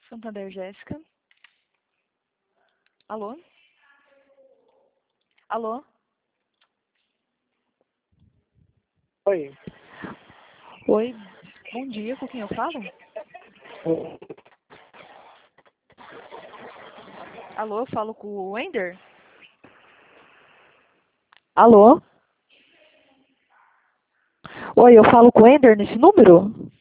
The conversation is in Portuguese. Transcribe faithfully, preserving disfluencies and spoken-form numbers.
Santander, Jéssica. Alô? Alô? Oi. Oi, bom dia, com quem eu falo? Alô, eu falo com o Wender? Alô? Oi, eu falo com o Wender nesse número?